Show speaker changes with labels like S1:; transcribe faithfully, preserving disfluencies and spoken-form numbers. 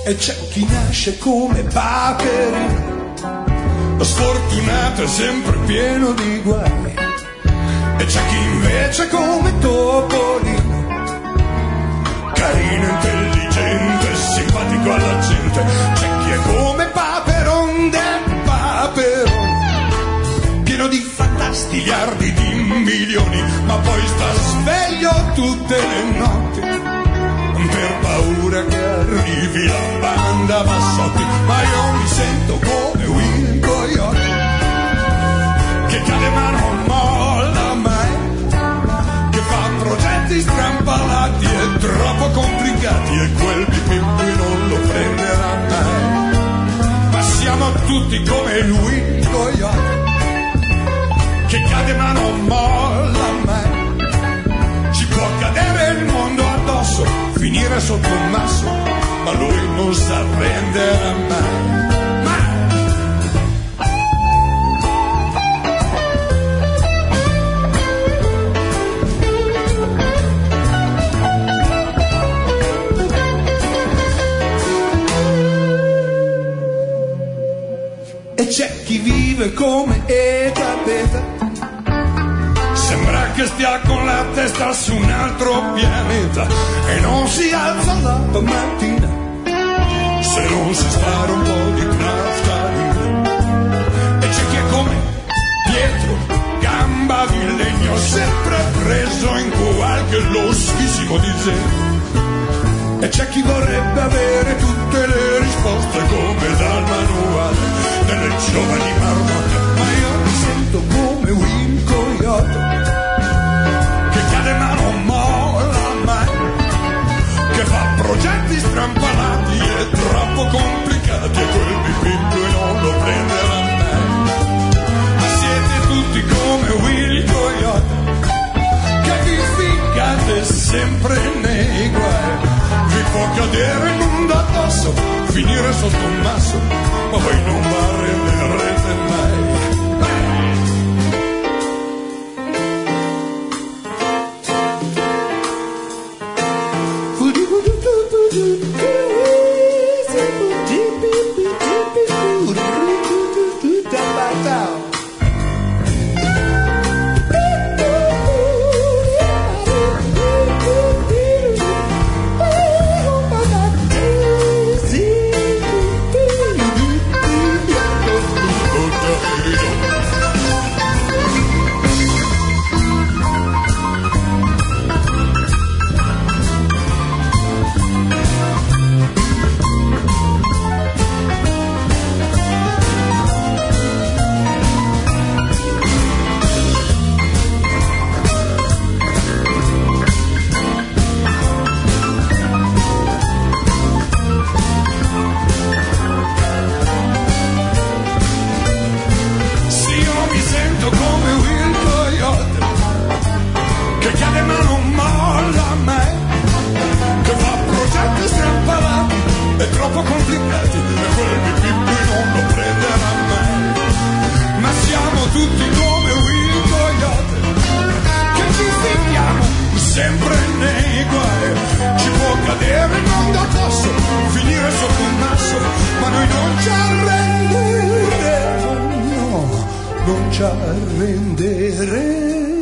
S1: E c'è chi nasce come Paperino, sfortunato e sempre pieno di guai. E c'è chi invece come Topolino, carino, intelligente, simpatico alla gente. C'è chi è come Paperon del Paperone, pieno di fantastigliardi di milioni, ma poi sta sveglio tutte le notti per paura che arrivi la banda Bassotti. Ma io mi sento come Will Coyote, che cade ma non molla mai, che fa progetti strampalati e troppo complicati, e quel pipì non lo prenderà mai. Ma siamo tutti come Will Coyote, che cade ma non molla mai. Ci può cadere il mondo addosso, finire sotto un masso, ma lui non s'arrenderà mai. E c'è chi vive come Eta Beta, sembra che stia con la testa su un altro pianeta, e non si alza la mattina se non si spara un po' di naftalina. E c'è chi è come Pietro, gamba di legno, sempre preso in qualche loschissimo disegno. E c'è chi vorrebbe avere tutte le risposte come dal manuale delle giovani marmotte. Ma io mi sento come Will Coyote, che cade ma non molla mai, che fa progetti strampalati e troppo complicati, e quel pipì lui non lo prenderà mai. Ma siete tutti come Will Coyote, che vi ficcate sempre nei guai. Vi può cadere il mondo addosso, finire sotto un masso, ma voi non vi arrenderete mai. Sempre nei guai. Ci può cadere il mondo addosso, finire sotto un masso, ma noi non ci arrenderemo, no, non ci arrenderemo.